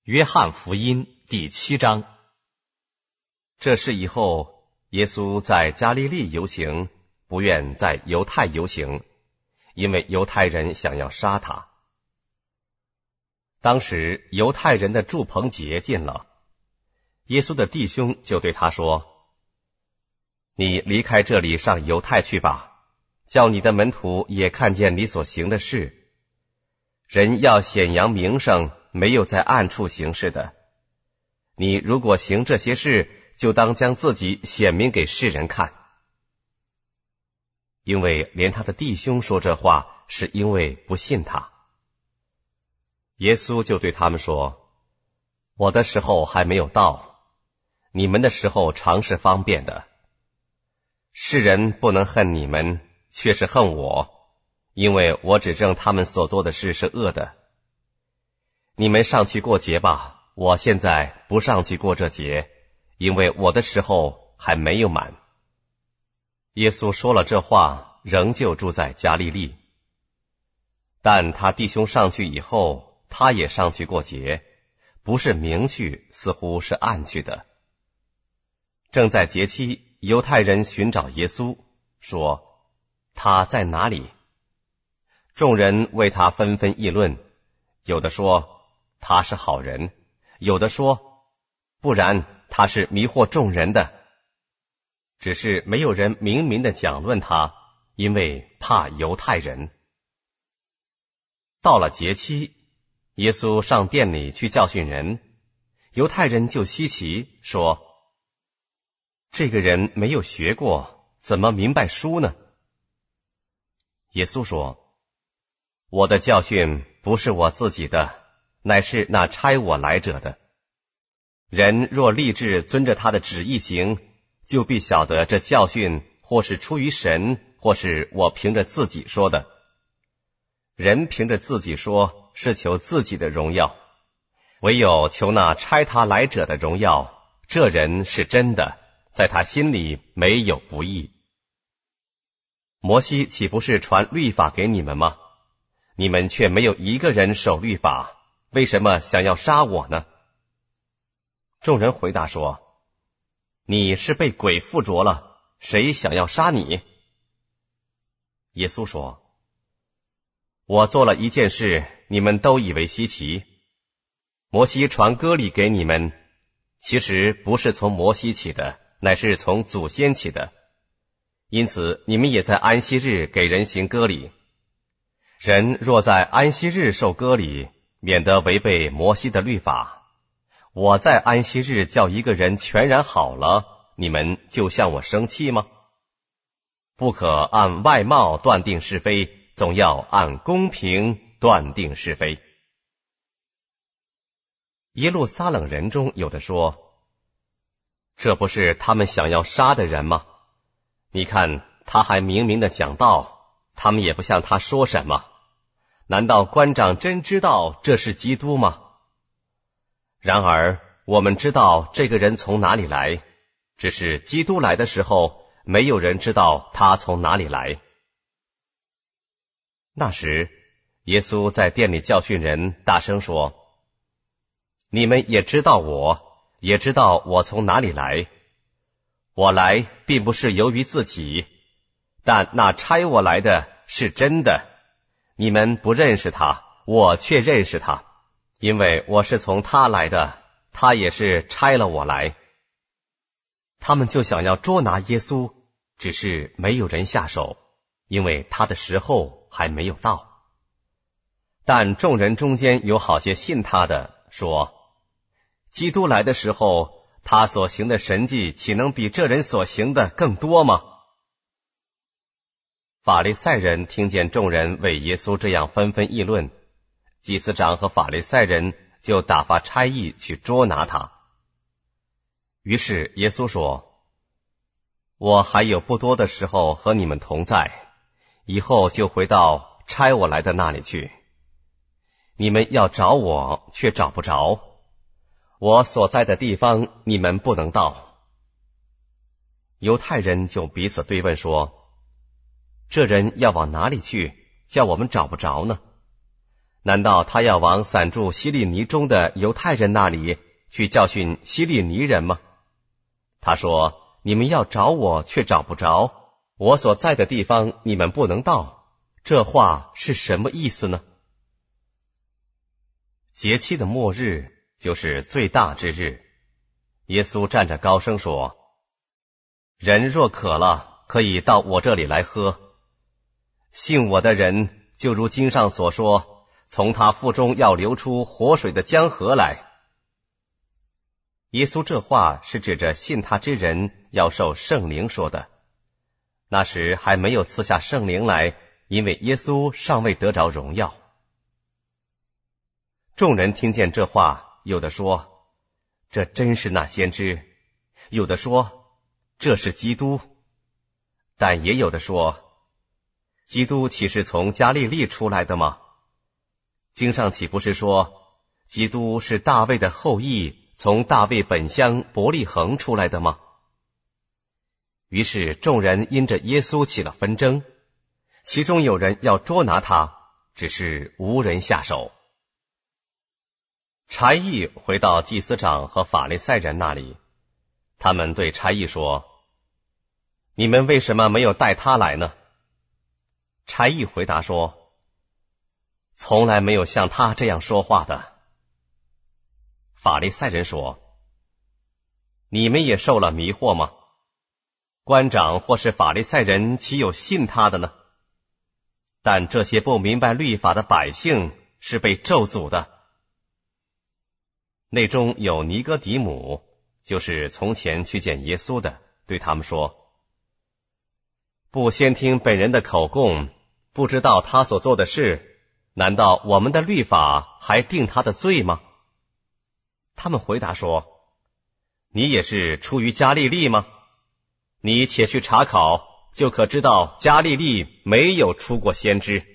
约翰福音第7章。这事以后，耶稣在加利利游行，不愿在犹太游行，因为犹太人想要杀他。当时犹太人的住棚节近了，耶稣的弟兄就对他说：你离开这里上犹太去吧，叫你的门徒也看见你所行的事。人要显扬名声，没有在暗处行事的。你如果行这些事，就当将自己显明给世人看。因为连他的弟兄说这话，是因为不信他。耶稣就对他们说：我的时候还没有到，你们的时候常是方便的。世人不能恨你们，却是恨我，因为我指证他们所做的事是恶的。你们上去过节吧，我现在不上去过这节，因为我的时候还没有满。耶稣说了这话，仍旧住在加利利。但他弟兄上去以后，他也上去过节，不是明去，似乎是暗去的。正在节期，犹太人寻找耶稣，说：他在哪里？众人为他纷纷议论，有的说他是好人，有的说不然，他是迷惑众人的。只是没有人明明的讲论他，因为怕犹太人。到了节期，耶稣上殿里去教训人，犹太人就稀奇，说：这个人没有学过，怎么明白书呢？耶稣说：我的教训不是我自己的，乃是那差我来者的。人若立志遵着他的旨意行，就必晓得这教训或是出于神，或是我凭着自己说的。人凭着自己说，是求自己的荣耀，唯有求那差他来者的荣耀，这人是真的，在他心里没有不义。摩西岂不是传律法给你们吗？你们却没有一个人守律法，为什么想要杀我呢？众人回答说：你是被鬼附着了，谁想要杀你？耶稣说：我做了一件事，你们都以为稀奇。摩西传割礼给你们，其实不是从摩西起的，乃是从祖先起的。因此你们也在安息日给人行割礼。人若在安息日受割礼，免得违背摩西的律法。我在安息日叫一个人全然好了，你们就向我生气吗？不可按外貌断定是非，总要按公平断定是非。耶路撒冷人中有的说：这不是他们想要杀的人吗？你看他还明明的讲道，他们也不向他说什么。难道官长真知道这是基督吗？然而我们知道这个人从哪里来，只是基督来的时候，没有人知道他从哪里来。那时耶稣在殿里教训人，大声说：你们也知道我，也知道我从哪里来。我来并不是由于自己，但那差我来的是真的。你们不认识他，我却认识他，因为我是从他来的，他也是差了我来。他们就想要捉拿耶稣，只是没有人下手，因为他的时候还没有到。但众人中间有好些信他的，说：基督来的时候，他所行的神迹，岂能比这人所行的更多吗？法利赛人听见众人为耶稣这样纷纷议论，祭司长和法利赛人就打发差役去捉拿他。于是耶稣说：我还有不多的时候和你们同在，以后就回到差我来的那里去。你们要找我，却找不着，我所在的地方你们不能到。犹太人就彼此对问说：这人要往哪里去，叫我们找不着呢？ 难道他要往散住希利尼中的犹太人那里去教训希利尼人吗？他说，你们要找我却找不着，我所在的地方你们不能到，这话是什么意思呢？节期的末日就是最大之日。耶稣站着高声说，人若渴了，可以到我这里来喝。信我的人，就如经上所说，从他腹中要流出活水的江河来。耶稣这话是指着信他之人要受圣灵说的。那时还没有赐下圣灵来，因为耶稣尚未得着荣耀。众人听见这话，有的说，这真是那先知；有的说，这是基督；但也有的说，基督岂是从加利利出来的吗？经上岂不是说，基督是大卫的后裔，从大卫本乡伯利恒出来的吗？于是众人因着耶稣起了纷争，其中有人要捉拿他，只是无人下手。差役回到祭司长和法利赛人那里，他们对差役说，你们为什么没有带他来呢？差役回答说，从来没有像他这样说话的。法利赛人说，你们也受了迷惑吗？官长或是法利赛人岂有信他的呢？但这些不明白律法的百姓是被咒诅的。内中有尼哥底母，就是从前去见耶稣的，对他们说，不先听本人的口供，不知道他所做的事，难道我们的律法还定他的罪吗？他们回答说，你也是出于加利利吗？你且去查考，就可知道加利利没有出过先知。